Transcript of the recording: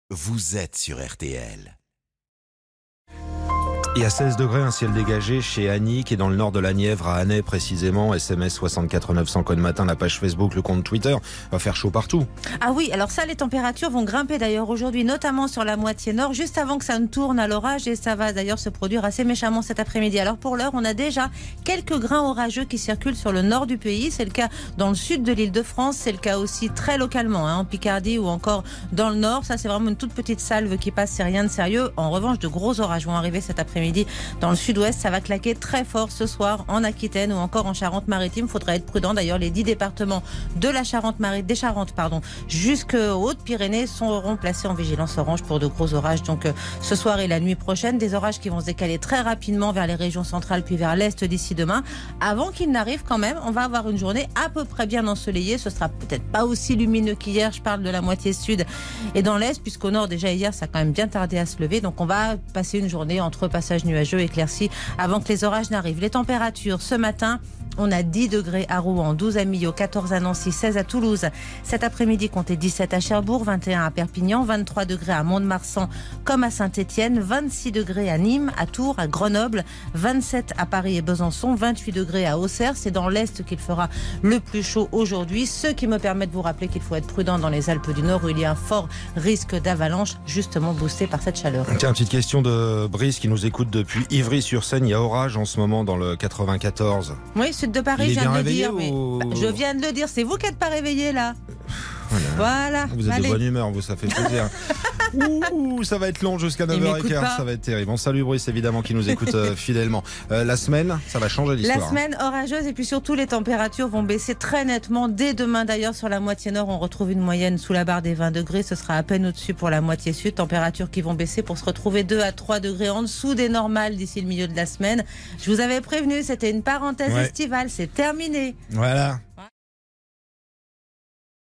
Vous êtes sur RTL. Il y a 16 degrés, un ciel dégagé chez Annie, qui est dans le nord de la Nièvre, à Annay précisément. SMS 64 900 code matin, la page Facebook, le compte Twitter. Va faire chaud partout. Ah oui, alors ça, les températures vont grimper d'ailleurs aujourd'hui, notamment sur la moitié nord, juste avant que ça ne tourne à l'orage. Et ça va d'ailleurs se produire assez méchamment cet après-midi. Alors pour l'heure, on a déjà quelques grains orageux qui circulent sur le nord du pays. C'est le cas dans le sud de l'Île-de-France. C'est le cas aussi très localement, en Picardie ou encore dans le nord. Ça, c'est vraiment une toute petite salve qui passe, c'est rien de sérieux. En revanche, de gros orages vont arriver cet après-midi. Dans le sud-ouest, ça va claquer très fort ce soir en Aquitaine ou encore en Charente-Maritime. Il faudra être prudent. D'ailleurs, les 10 départements de la des Charentes, jusqu'aux Hautes-Pyrénées seront placés en vigilance orange pour de gros orages. Donc ce soir et la nuit prochaine, des orages qui vont se décaler très rapidement vers les régions centrales puis vers l'est d'ici demain. Avant qu'ils n'arrivent quand même, on va avoir une journée à peu près bien ensoleillée. Ce sera peut-être pas aussi lumineux qu'hier. Je parle de la moitié sud et dans l'est, puisqu'au nord déjà hier, ça a quand même bien tardé à se lever. Donc on va passer une journée entre passages nuageux éclaircis avant que les orages n'arrivent. Les températures ce matin, on a 10 degrés à Rouen, 12 à Millau, 14 à Nancy, 16 à Toulouse. Cet après-midi, comptez 17 à Cherbourg, 21 à Perpignan, 23 degrés à Mont-de-Marsan comme à Saint-Étienne, 26 degrés à Nîmes, à Tours, à Grenoble, 27 à Paris et Besançon, 28 degrés à Auxerre. C'est dans l'Est qu'il fera le plus chaud aujourd'hui. Ce qui me permet de vous rappeler qu'il faut être prudent dans les Alpes du Nord où il y a un fort risque d'avalanche, justement boosté par cette chaleur. Tiens, petite question de Brice qui nous écoute depuis Ivry-sur-Seine. Il y a orage en ce moment dans le 94. Oui, sud de Paris, Il est je viens bien de le dire. réveillé ou... Je viens de le dire, c'est vous qui n'êtes pas réveillé là. Voilà. Vous êtes Allez. de bonne humeur, vous, ça fait plaisir. Ouh, ça va être long jusqu'à 9h15, ça va être terrible. On salue Brice évidemment qui nous écoute fidèlement. La semaine, ça va changer l'histoire. La semaine orageuse et puis surtout les températures vont baisser très nettement. Dès demain d'ailleurs sur la moitié nord, on retrouve une moyenne sous la barre des 20 degrés. Ce sera à peine au-dessus pour la moitié sud. Températures qui vont baisser pour se retrouver 2 à 3 degrés en dessous des normales d'ici le milieu de la semaine. Je vous avais prévenu, c'était une parenthèse estivale, c'est terminé. Voilà.